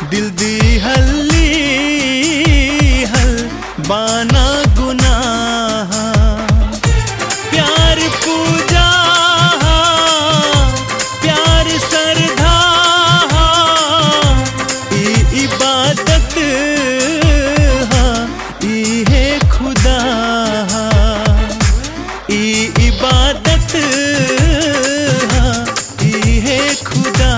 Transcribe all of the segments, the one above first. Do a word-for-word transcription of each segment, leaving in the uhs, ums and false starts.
दिल दी हल्ली हल बाना गुनाह प्यार पूजा प्यार सरधा ई इबादत ई है खुदा ई इबादत ई है खुदा।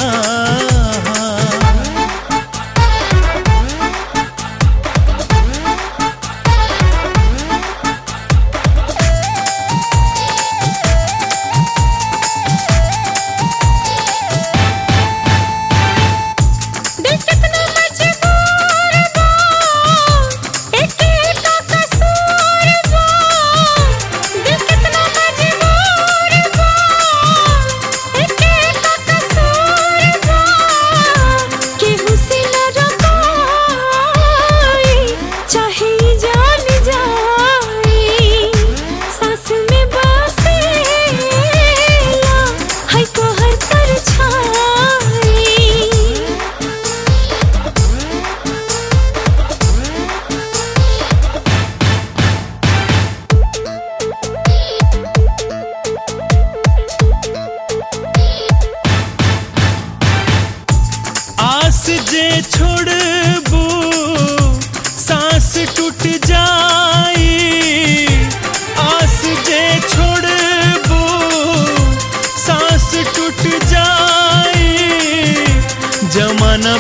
जे छोड़बू सांस टूट जाई आस जे छोड़बू सांस टूट जाई जमाना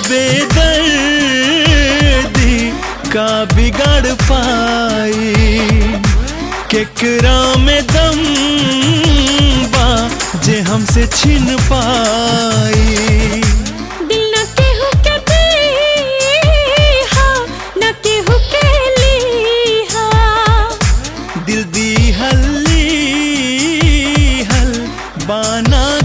बेदर्दी का बिगाड़ पाई केकरा में दम बा जे हमसे छीन पाई। दिल दी हल्ली हल बाना